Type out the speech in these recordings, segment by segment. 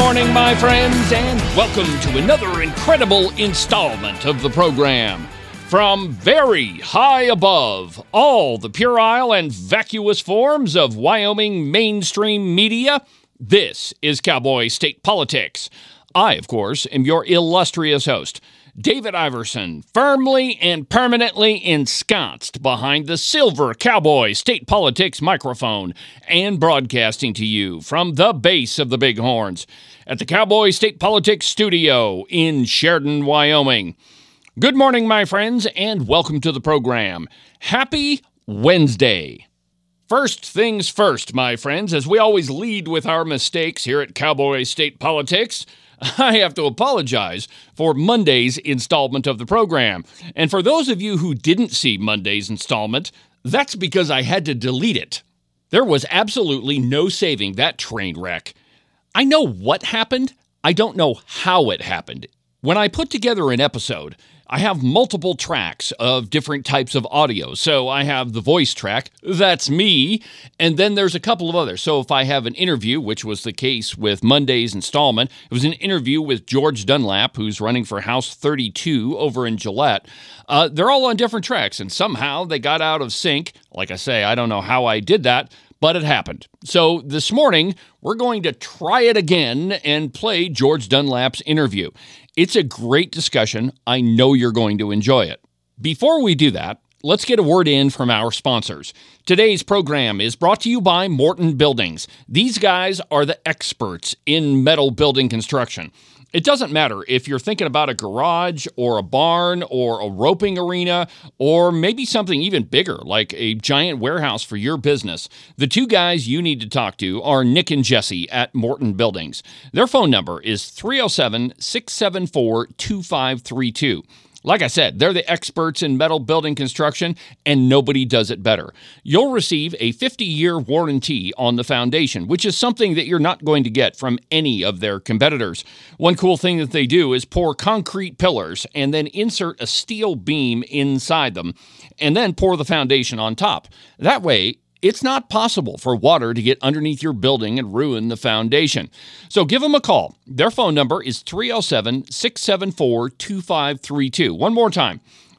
morning, my friends, and welcome to another incredible installment of the program. From very high above all the puerile and vacuous forms of Wyoming mainstream media, this is Cowboy State Politics. I, of course, am your illustrious host, David Iverson, firmly and permanently ensconced behind the silver Cowboy State Politics microphone and broadcasting to you from the base of the Bighorns at the Cowboy State Politics studio in Sheridan, Wyoming. Good morning, my friends, and welcome to the program. Happy Wednesday. First things first, my friends, as we always lead with our mistakes here at Cowboy State Politics, I have to apologize for Monday's installment of the program. And for those of you who didn't see Monday's installment, that's because I had to delete it. There was absolutely no saving that train wreck. I know what happened. I don't know how it happened. When I put together an episode, I have multiple tracks of different types of audio. So I have the voice track, that's me, and then there's a couple of others. So if I have an interview, which was the case with Monday's installment, it was an interview with George Dunlap, who's running for House 32 over in Gillette. They're all on different tracks, and somehow they got out of sync. Like I say, I don't know how I did that, but it happened. So this morning, we're going to try it again and play George Dunlap's interview. It's a great discussion. I know you're going to enjoy it. Before we do that, let's get a word in from our sponsors. Today's program is brought to you by Morton Buildings. These guys are the experts in metal building construction. It doesn't matter if you're thinking about a garage or a barn or a roping arena or maybe something even bigger like a giant warehouse for your business. The two guys you need to talk to are Nick and Jesse at Morton Buildings. Their phone number is 307-674-2532. Like I said, they're the experts in metal building construction, and nobody does it better. You'll receive a 50-year warranty on the foundation, which is something that you're not going to get from any of their competitors. One cool thing that they do is pour concrete pillars and then insert a steel beam inside them, and then pour the foundation on top. That way, it's not possible for water to get underneath your building and ruin the foundation. So give them a call. Their phone number is 307-674-2532. One more time,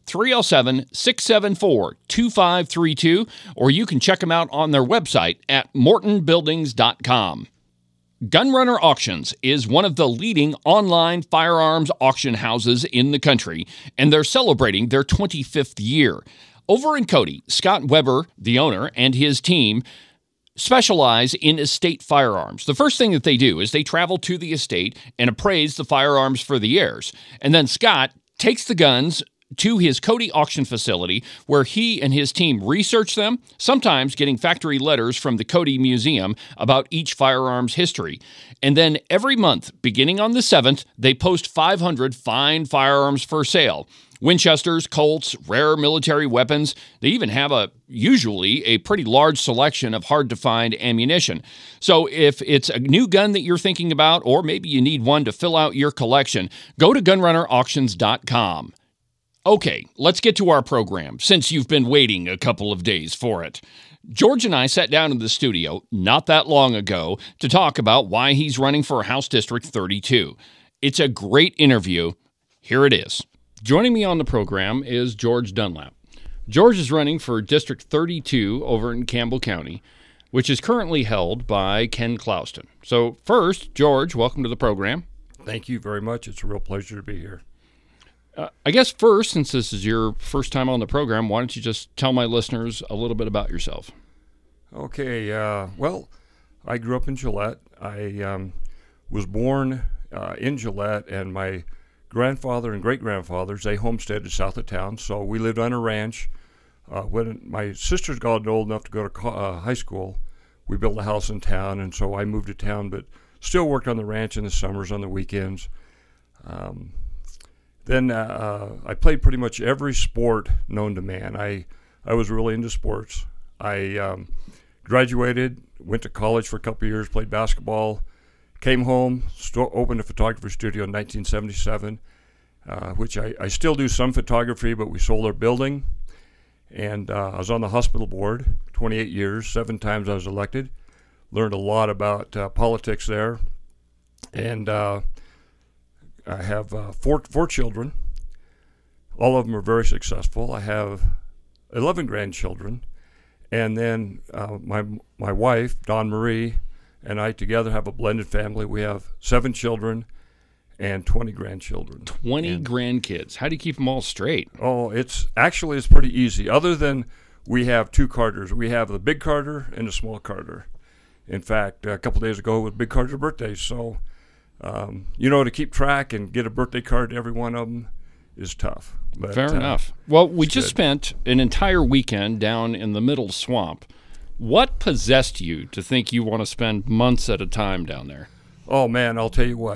307-674-2532, or you can check them out on their website at mortonbuildings.com. Gunrunner Auctions is one of the leading online firearms auction houses in the country, and they're celebrating their 25th year. Over in Cody, Scott Weber, the owner, and his team specialize in estate firearms. The first thing that they do is they travel to the estate and appraise the firearms for the heirs. And then Scott takes the guns to his Cody auction facility where he and his team research them, sometimes getting factory letters from the Cody Museum about each firearm's history. And then every month, beginning on the 7th, they post 500 fine firearms for sale. Winchesters, Colts, rare military weapons. They even have usually a pretty large selection of hard-to-find ammunition. So if it's a new gun that you're thinking about, or maybe you need one to fill out your collection, go to gunrunnerauctions.com. Okay, let's get to our program, since you've been waiting a couple of days for it. George and I sat down in the studio not that long ago to talk about why he's running for House District 32. It's a great interview. Here it is. Joining me on the program is George Dunlap. George is running for District 32 over in Campbell County, which is currently held by Ken Clouston. So first, George, welcome to the program. Thank you very much. It's a real pleasure to be here. I guess first, since this is your first time on the program, why don't you just tell my listeners a little bit about yourself? Okay. Well, I grew up in Gillette. I was born in Gillette, and my grandfather and great-grandfathers, they homesteaded south of town, so we lived on a ranch. When my sisters got old enough to go to high school, we built a house in town, and so I moved to town, but still worked on the ranch in the summers, on the weekends. Then I played pretty much every sport known to man. I was really into sports. I graduated, went to college for a couple of years, played basketball, came home, opened a photography studio in 1977, which I still do some photography, but we sold our building. And I was on the hospital board 28 years, 7 times I was elected. Learned a lot about politics there. And I have four children. All of them are very successful. I have 11 grandchildren. And then my wife, Dawn Marie, and I together have a blended family. We have 7 children and 20 grandchildren. 20 grandkids. How do you keep them all straight? Oh, it's pretty easy. Other than we have 2 Carters. We have the big Carter and the small Carter. In fact, a couple days ago was Big Carter's birthday. So, to keep track and get a birthday card to every one of them is tough. But, Fair enough. Well, we just spent an entire weekend down in the Middle Swamp. What possessed you to think you want to spend months at a time down there? Oh, man, I'll tell you what.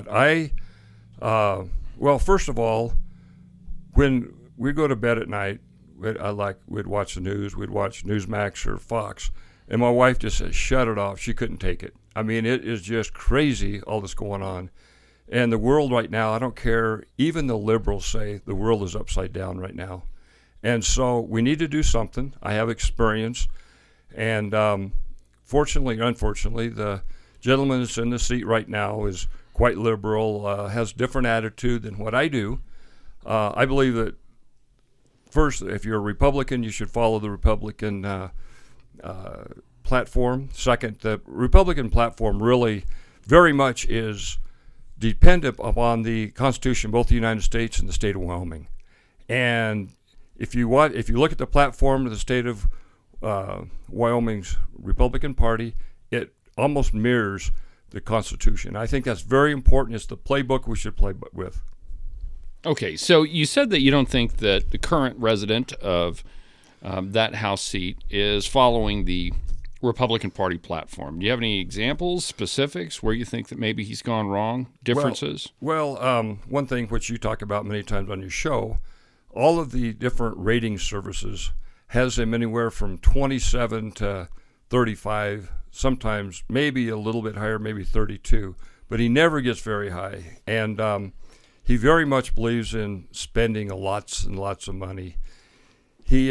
First of all, when we go to bed at night, we'd watch the news. We'd watch Newsmax or Fox. And my wife just said, shut it off. She couldn't take it. I mean, it is just crazy, all this going on. And the world right now, I don't care, even the liberals say the world is upside down right now. And so we need to do something. I have experience. And fortunately or unfortunately, the gentleman that's in the seat right now is quite liberal, has different attitude than what I do. I believe that, first, if you're a Republican, you should follow the Republican platform. Second, the Republican platform really very much is dependent upon the Constitution, both the United States and the state of Wyoming. And if you look at the platform of the state of Wyoming's Republican Party, it almost mirrors the Constitution. I think that's very important. It's the playbook we should play with. Okay, so you said that you don't think that the current resident of that House seat is following the Republican Party platform. Do you have any examples, specifics, where you think that maybe he's gone wrong, differences? Well, one thing which you talk about many times on your show, all of the different rating services has them anywhere from 27 to 35, sometimes maybe a little bit higher, maybe 32, but he never gets very high. And he very much believes in spending lots and lots of money. He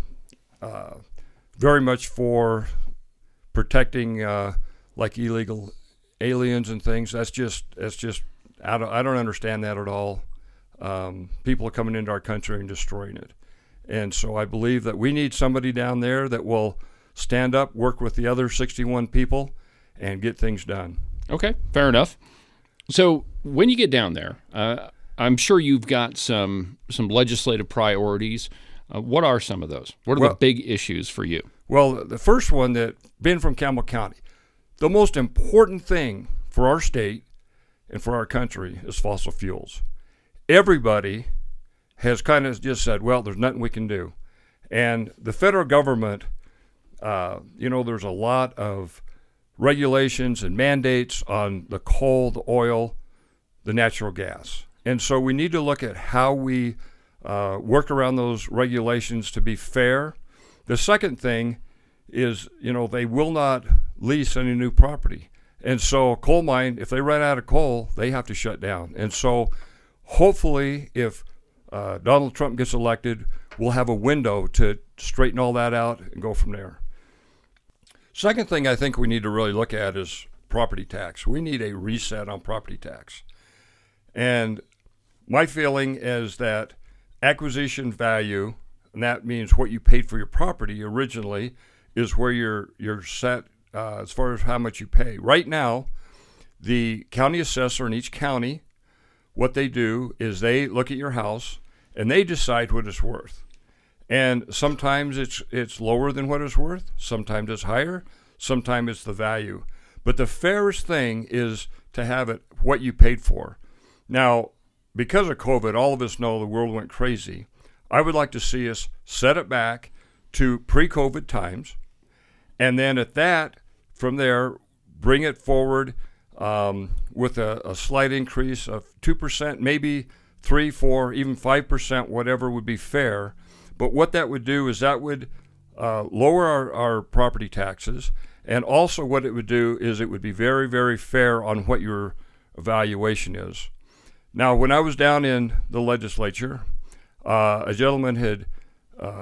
very much for protecting like illegal aliens and things. That's just I don't understand that at all. People are coming into our country and destroying it. And so I believe that we need somebody down there that will stand up, work with the other 61 people, and get things done. Okay, fair enough. So when you get down there, I'm sure you've got some legislative priorities. What are some of those? What are the big issues for you? Well, the first one, that being from Campbell County, the most important thing for our state and for our country is fossil fuels. Everybody has kind of just said, well, there's nothing we can do. And the federal government, there's a lot of regulations and mandates on the coal, the oil, the natural gas. And so we need to look at how we work around those regulations to be fair. The second thing is, they will not lease any new property. And so a coal mine, if they run out of coal, they have to shut down. And so hopefully if Donald Trump gets elected, we'll have a window to straighten all that out and go from there. Second thing I think we need to really look at is property tax. We need a reset on property tax. And my feeling is that acquisition value, and that means what you paid for your property originally, is where you're set as far as how much you pay. Right now, the county assessor in each county, what they do is they look at your house and they decide what it's worth. And sometimes it's lower than what it's worth, sometimes it's higher, sometimes it's the value. But the fairest thing is to have it what you paid for. Now, because of COVID, all of us know the world went crazy. I would like to see us set it back to pre-COVID times, and then at that, from there, bring it forward with a slight increase of 2%, maybe 3, 4, even 5%, whatever would be fair. But what that would do is that would lower our property taxes, and also what it would do is it would be very, very fair on what your evaluation is. Now, when I was down in the legislature, a gentleman had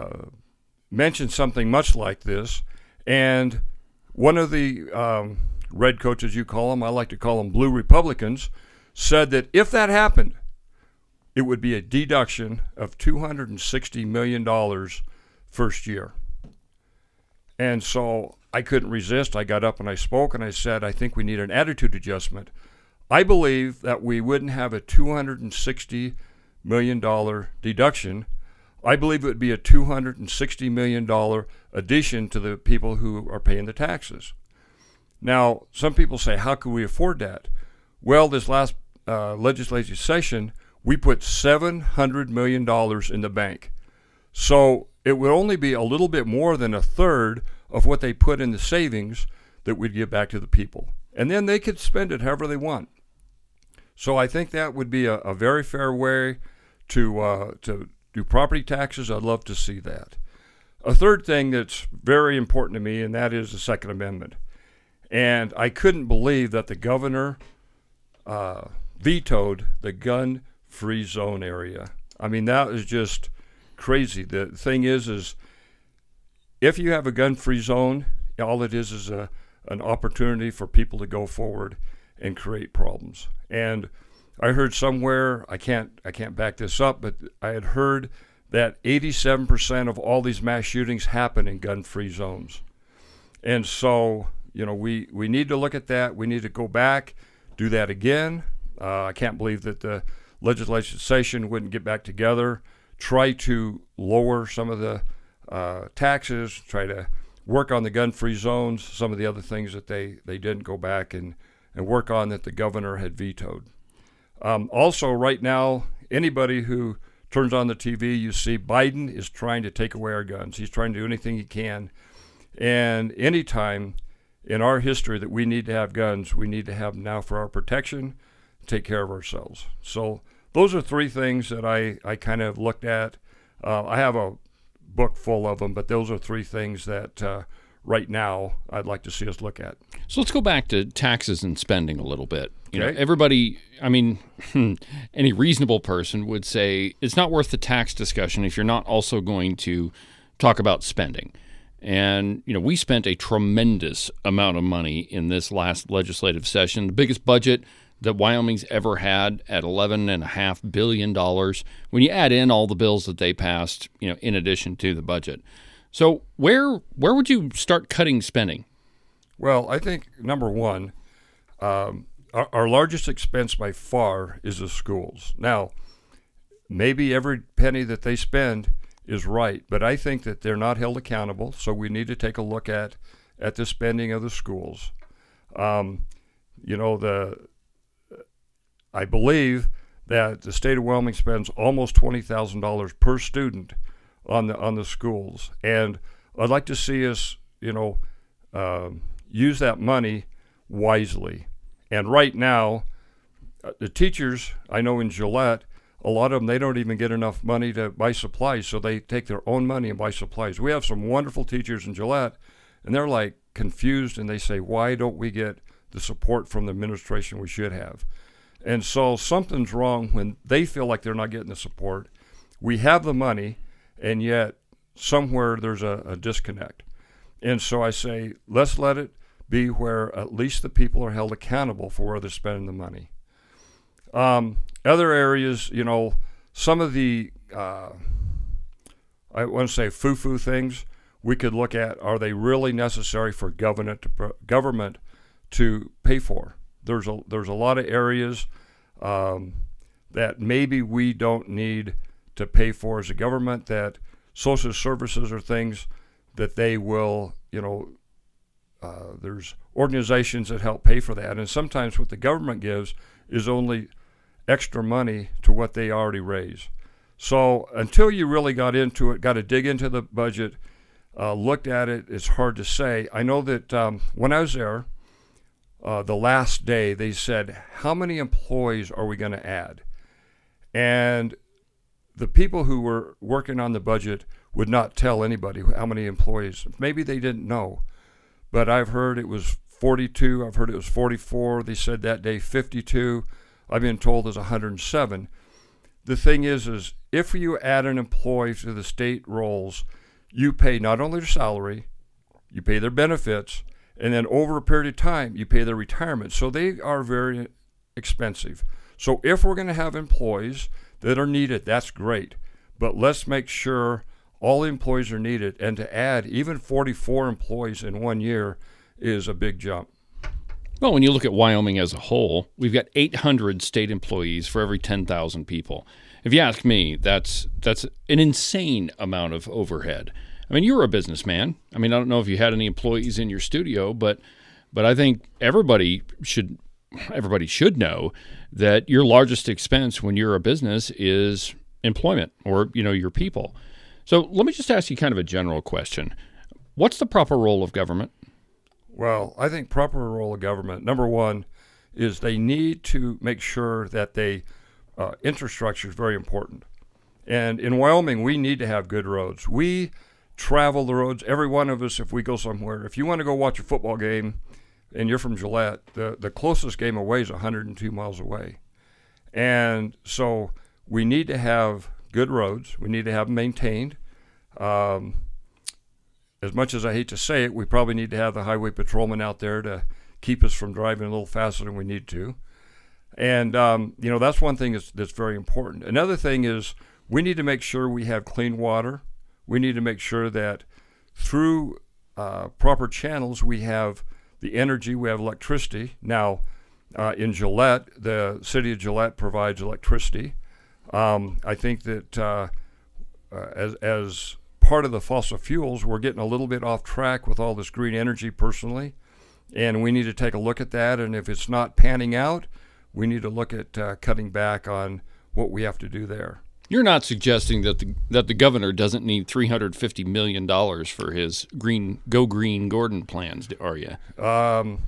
mentioned something much like this, and one of the redcoats as you call them, I like to call them blue Republicans, said that if that happened, it would be a deduction of $260 million first year. And so I couldn't resist. I got up and I spoke and I said, I think we need an attitude adjustment. I believe that we wouldn't have a $260 million deduction. I believe it would be a $260 million addition to the people who are paying the taxes. Now, some people say, how could we afford that? Well, this last legislative session, we put $700 million in the bank. So it would only be a little bit more than a third of what they put in the savings that we'd give back to the people. And then they could spend it however they want. So I think that would be a very fair way to do property taxes. I'd love to see that. A third thing that's very important to me, and that is the Second Amendment. And I couldn't believe that the governor vetoed the gun-free zone area. I mean, that is just crazy. The thing is if you have a gun-free zone, all it is an opportunity for people to go forward and create problems. And I heard somewhere, I can't back this up, but I had heard that 87% of all these mass shootings happen in gun-free zones. And so, we need to look at that. We need to go back, do that again. I can't believe that the legislative session wouldn't get back together, try to lower some of the taxes, try to work on the gun-free zones, some of the other things that they didn't go back and work on that the governor had vetoed. Also, right now, anybody who turns on the TV, you see Biden is trying to take away our guns. He's trying to do anything he can. And anytime in our history that we need to have guns, we need to have them now for our protection, take care of ourselves. So those are three things that I kind of looked at. I have a book full of them, but those are three things that right now I'd like to see us look at. So let's go back to taxes and spending a little bit. Okay. Everybody, any reasonable person would say it's not worth the tax discussion if you're not also going to talk about spending. And, we spent a tremendous amount of money in this last legislative session, the biggest budget that Wyoming's ever had at $11.5 billion when you add in all the bills that they passed, in addition to the budget. So where would you start cutting spending? Well, I think, number one, our largest expense by far is the schools. Now, maybe every penny that they spend is right, but I think that they're not held accountable, so we need to take a look at the spending of the schools. I believe that the state of Wyoming spends almost $20,000 per student on the schools, and I'd like to see us, use that money wisely. And right now, the teachers, I know in Gillette, a lot of them, they don't even get enough money to buy supplies, so they take their own money and buy supplies. We have some wonderful teachers in Gillette, and they're like confused, and they say, why don't we get the support from the administration we should have? And so something's wrong when they feel like they're not getting the support. We have the money, and yet somewhere there's a disconnect. And so I say, let's let it be where at least the people are held accountable for where they're spending the money. Other areas, some of the, I want to say foo-foo things, we could look at, are they really necessary for government to pay for? There's a lot of areas that maybe we don't need to pay for as a government, that social services are things that they will, there's organizations that help pay for that. And sometimes what the government gives is only extra money to what they already raise. So until you really got into it, got to dig into the budget, looked at it, it's hard to say. I know that when I was there, the last day, they said, how many employees are we going to add? And the people who were working on the budget would not tell anybody how many employees. Maybe they didn't know. But I've heard it was 42. I've heard it was 44. They said that day 52. I've been told it's 107. The thing is if you add an employee to the state rolls, you pay not only their salary, you pay their benefits, And then over a period of time, you pay their retirement. So they are very expensive. So if we're going to have employees that are needed, that's great. But let's make sure all the employees are needed. And to add even 44 employees in 1 year is a big jump. Well, when you look at Wyoming as a whole, we've got 800 state employees for every 10,000 people. If you ask me, that's an insane amount of overhead. I mean, you're a businessman. I mean, I don't know if you had any employees in your studio, but I think everybody should know that your largest expense when you're a business is employment or, your people. So let me just ask you kind of a general question. What's the proper role of government? Well, I think proper role of government, number one, is they need to make sure that infrastructure is very important. And in Wyoming, we need to have good roads. We travel the roads, every one of us, if we go somewhere. If you want to go watch a football game and you're from Gillette, the closest game away is 102 miles away. And so we need to have good roads. We need to have them maintained. As much as I hate to say it, we probably need to have the highway patrolman out there to keep us from driving a little faster than we need to. And, that's one thing that's very important. Another thing is we need to make sure we have clean water. We need to make sure that through proper channels we have the energy, we have electricity. Now, in Gillette, the city of Gillette provides electricity. I think that as part of the fossil fuels, we're getting a little bit off track with all this green energy personally, and we need to take a look at that. And if it's not panning out, we need to look at cutting back on what we have to do there. You're not suggesting that the governor doesn't need $350 million for his Go Green Gordon plans, are you? I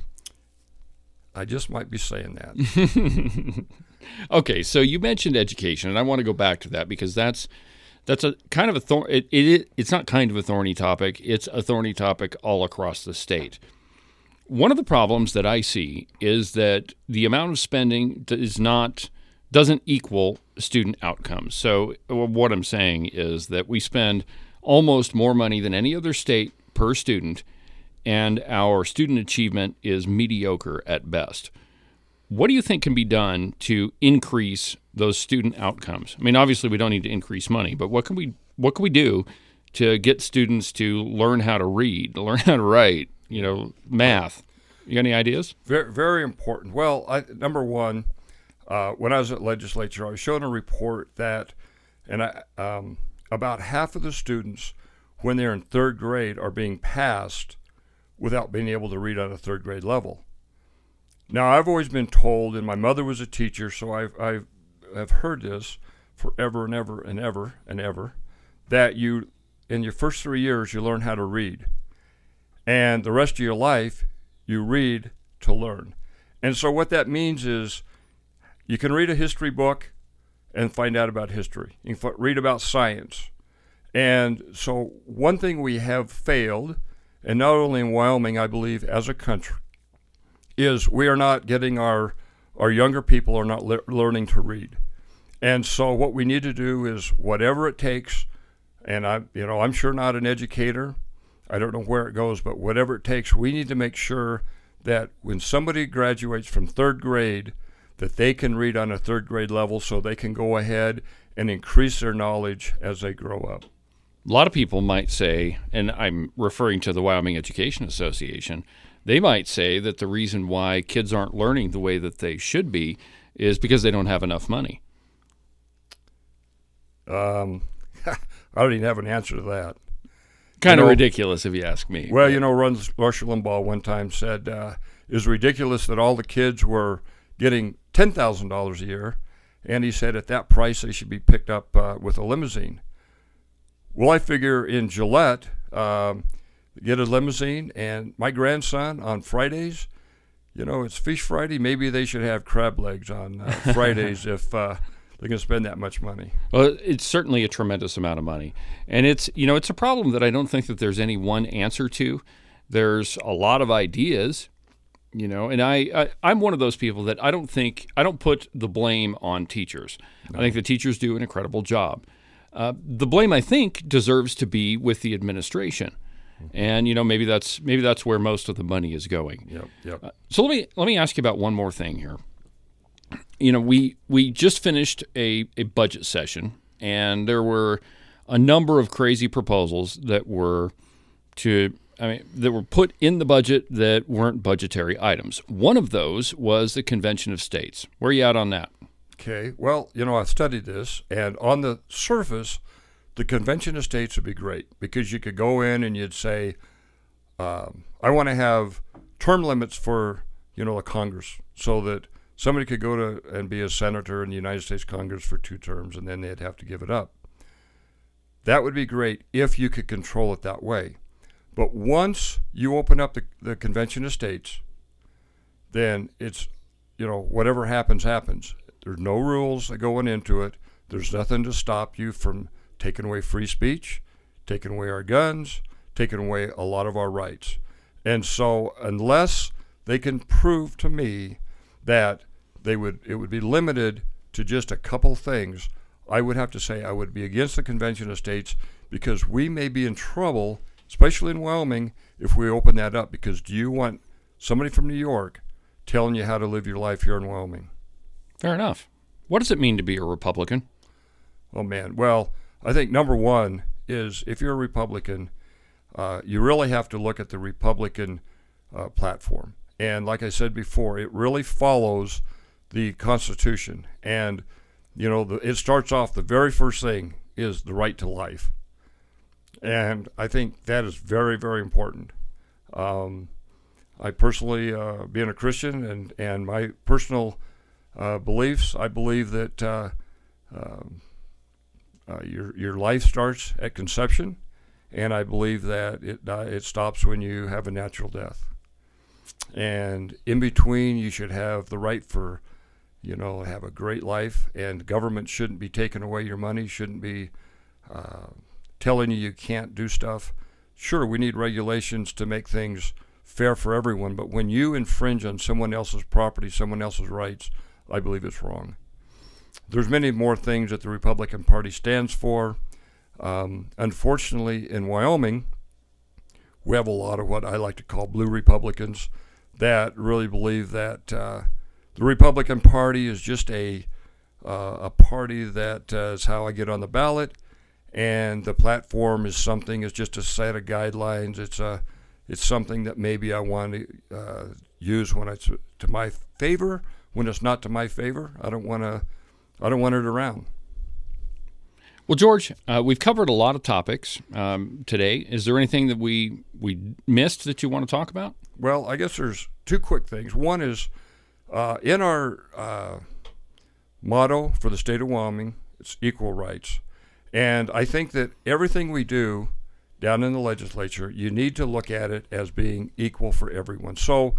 just might be saying that. Okay, so you mentioned education, and I want to go back to that because that's a kind of a it's not kind of a thorny topic. It's a thorny topic all across the state. One of the problems that I see is that the amount of spending doesn't equal student outcomes. So what I'm saying is that we spend almost more money than any other state per student, and our student achievement is mediocre at best. What do you think can be done to increase those student outcomes? I mean, obviously we don't need to increase money, but what can we do to get students to learn how to read, to learn how to write, math? You got any ideas? Very, very important. Well, number one, when I was at legislature, I was shown a report that about half of the students, when they're in third grade, are being passed without being able to read on a third grade level. Now, I've always been told, and my mother was a teacher, so I've heard this forever and ever and ever and ever, that in your first 3 years, you learn how to read. And the rest of your life, you read to learn. And so what that means is you can read a history book and find out about history. You can read about science. And so one thing we have failed, and not only in Wyoming, I believe, as a country, is we are not getting our younger people are not learning to read. And so what we need to do is whatever it takes, and I'm sure not an educator, I don't know where it goes, but whatever it takes, we need to make sure that when somebody graduates from third grade, that they can read on a third grade level so they can go ahead and increase their knowledge as they grow up. A lot of people might say, and I'm referring to the Wyoming Education Association, they might say that the reason why kids aren't learning the way that they should be is because they don't have enough money. I don't even have an answer to that. Kind of ridiculous if you ask me. Well, Rush Limbaugh one time said, it was ridiculous that all the kids were getting $10,000 a year, and he said at that price they should be picked up with a limousine. Well, I figure in Gillette, get a limousine, and my grandson on Fridays, it's Fish Friday, maybe they should have crab legs on Fridays if they're going to spend that much money. Well, it's certainly a tremendous amount of money. And it's a problem that I don't think that there's any one answer to. There's a lot of ideas, and I'm one of those people that I don't put the blame on teachers. No. I think the teachers do an incredible job. The blame, I think, deserves to be with the administration. And maybe that's where most of the money is going. Yep. So let me ask you about one more thing here. We just finished a budget session, and there were a number of crazy proposals that were put in the budget that weren't budgetary items. One of those was the Convention of States. Where are you at on that? Okay. Well, I studied this, and on the surface, the Convention of States would be great because you could go in and you'd say, I want to have term limits for, the Congress so that somebody could go to and be a senator in the United States Congress for 2 terms, and then they'd have to give it up. That would be great if you could control it that way. But once you open up the Convention of States, then it's, whatever happens, happens. There's no rules going into it. There's nothing to stop you from taking away free speech, taking away our guns, taking away a lot of our rights. And so unless they can prove to me that it would be limited to just a couple things, I would have to say I would be against the Convention of States because we may be in trouble, especially in Wyoming, if we open that up. Because do you want somebody from New York telling you how to live your life here in Wyoming? Fair enough. What does it mean to be a Republican? Oh, man. Well, I think number one is if you're a Republican, you really have to look at the Republican platform. And like I said before, it really follows the Constitution. And, it starts off, the very first thing is the right to life. And I think that is very, very important. I personally, being a Christian and my personal beliefs, I believe that your life starts at conception, and I believe that it stops when you have a natural death. And in between, you should have the right for, have a great life, and government shouldn't be taking away your money, shouldn't be telling you can't do stuff. Sure, we need regulations to make things fair for everyone, but when you infringe on someone else's property, someone else's rights, I believe it's wrong. There's many more things that the Republican Party stands for. Unfortunately, in Wyoming, we have a lot of what I like to call blue Republicans that really believe that the Republican Party is just a party that is how I get on the ballot, and the platform is just a set of guidelines. It's something that maybe I want to use when it's to my favor. When it's not to my favor, I don't want it around. Well, George, we've covered a lot of topics today. Is there anything that we missed that you want to talk about? Well, I guess there's 2 quick things. One is in our motto for the state of Wyoming, it's equal rights. And I think that everything we do down in the legislature, you need to look at it as being equal for everyone. So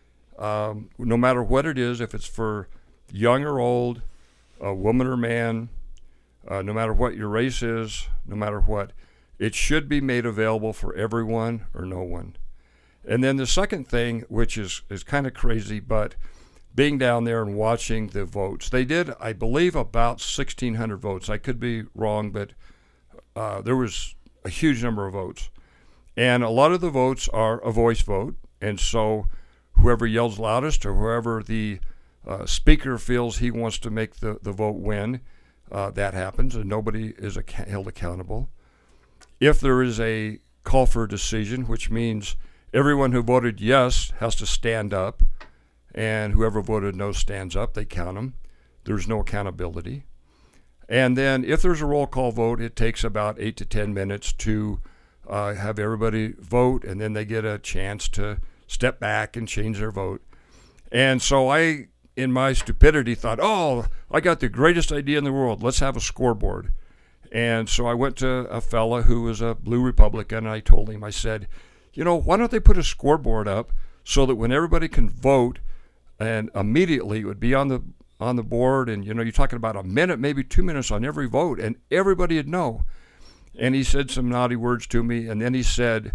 no matter what it is, if it's for young or old, a woman or man, no matter what your race is, no matter what, it should be made available for everyone or no one. And then the second thing, which is kind of crazy, but being down there and watching the votes, they did, I believe, about 1,600 votes. I could be wrong, but there was a huge number of votes. And a lot of the votes are a voice vote, and so whoever yells loudest or whoever the speaker feels he wants to make the vote win, that happens, and nobody is held accountable. If there is a call for a decision, which means everyone who voted yes has to stand up, and whoever voted no stands up, they count them. There's no accountability. And then if there's a roll call vote, it takes about 8 to 10 minutes to have everybody vote, and then they get a chance to step back and change their vote. And so I, in my stupidity, thought, I got the greatest idea in the world. Let's have a scoreboard. And so I went to a fella who was a blue Republican, and I told him, I said, why don't they put a scoreboard up so that when everybody can vote, and immediately it would be on the board, and you're talking about a minute, maybe 2 minutes on every vote, and everybody would know. And he said some naughty words to me, and then he said,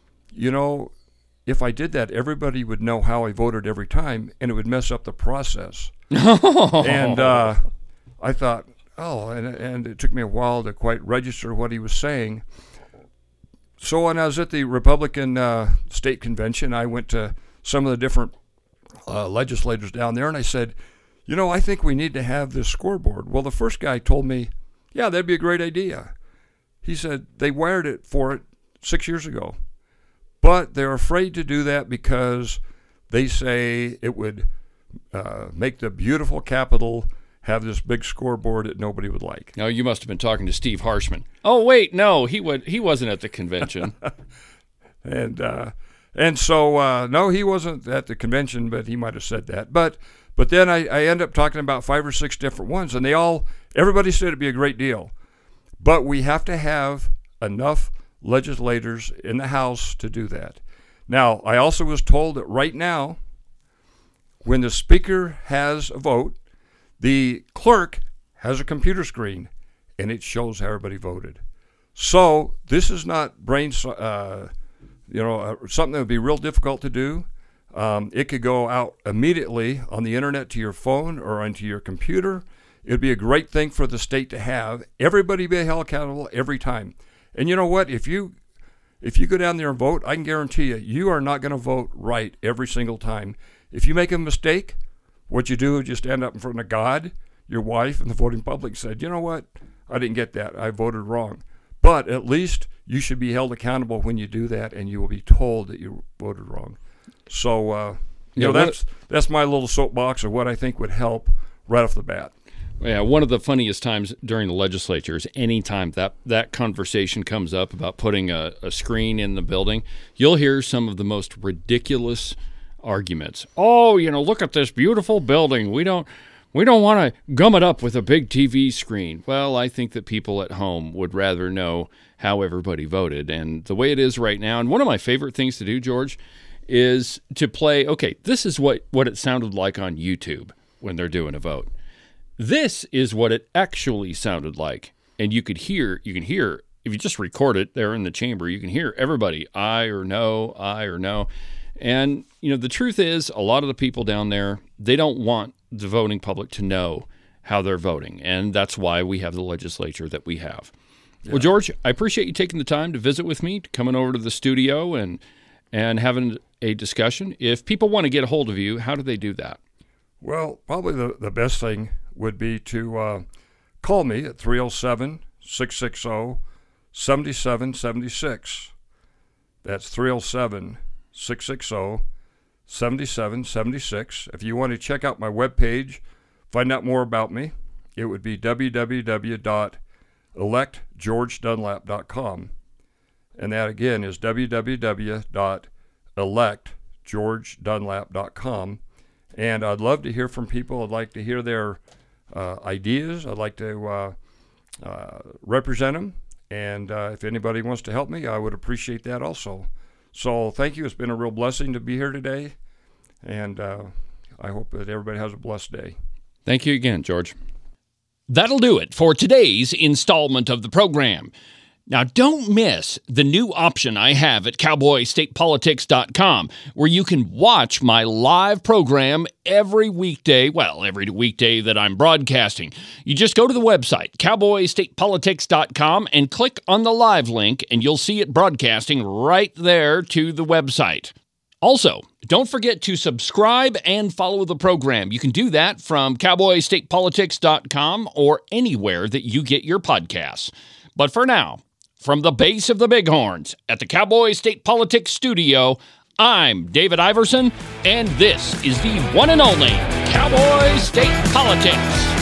if I did that, everybody would know how I voted every time, and it would mess up the process. And I thought, and it took me a while to quite register what he was saying. So when I was at the Republican state convention, I went to some of the different legislators down there, and I said, I think we need to have this scoreboard. Well, the first guy told me, yeah, that'd be a great idea. He said they wired it for it 6 years ago, but they're afraid to do that because they say it would make the beautiful Capitol have this big scoreboard that nobody would like. No, you must have been talking to Steve Harshman. Oh, wait, no, he wasn't at the convention. And so, no, he wasn't at the convention, but he might have said that. But then I end up talking about 5 or 6 different ones, and everybody said it'd be a great deal. But we have to have enough legislators in the House to do that. Now, I also was told that right now, when the Speaker has a vote, the clerk has a computer screen, and it shows how everybody voted. So this is not something that would be real difficult to do. It could go out immediately on the internet to your phone or onto your computer. It would be a great thing for the state to have. Everybody be held accountable every time. And you know what? If you go down there and vote, I can guarantee you are not going to vote right every single time. If you make a mistake, what you do is you stand up in front of God, your wife, and the voting public and said, you know what? I didn't get that. I voted wrong. But at least you should be held accountable when you do that, and you will be told that you voted wrong. So, that's my little soapbox of what I think would help right off the bat. Yeah, one of the funniest times during the legislature is anytime that conversation comes up about putting a screen in the building, you'll hear some of the most ridiculous arguments. Oh, look at this beautiful building. We don't want to gum it up with a big TV screen. Well, I think that people at home would rather know how everybody voted. And the way it is right now, and one of my favorite things to do, George, is to play, okay, this is what it sounded like on YouTube when they're doing a vote. This is what it actually sounded like. And you can hear, if you just record it there in the chamber, you can hear everybody, aye or no. And, the truth is, a lot of the people down there, they don't want the voting public to know how they're voting. And that's why we have the legislature that we have. Yeah. Well, George, I appreciate you taking the time to visit with me, coming over to the studio and having a discussion. If people want to get a hold of you, how do they do that? Well, probably the best thing would be to call me at 307-660-7776. That's 307-660-7776. If you want to check out my webpage, find out more about me, it would be www.electgeorgedunlap.com. And that, again, is www.electgeorgedunlap.com. And I'd love to hear from people. I'd like to hear their ideas. I'd like to represent them. And if anybody wants to help me, I would appreciate that also. So thank you. It's been a real blessing to be here today. And I hope that everybody has a blessed day. Thank you again, George. That'll do it for today's installment of the program. Now, don't miss the new option I have at cowboystatepolitics.com, where you can watch my live program every weekday that I'm broadcasting. You just go to the website, cowboystatepolitics.com, and click on the live link, and you'll see it broadcasting right there to the website. Also, don't forget to subscribe and follow the program. You can do that from cowboystatepolitics.com or anywhere that you get your podcasts. But for now, from the base of the Bighorns at the Cowboy State Politics Studio, I'm David Iverson, and this is the one and only Cowboy State Politics.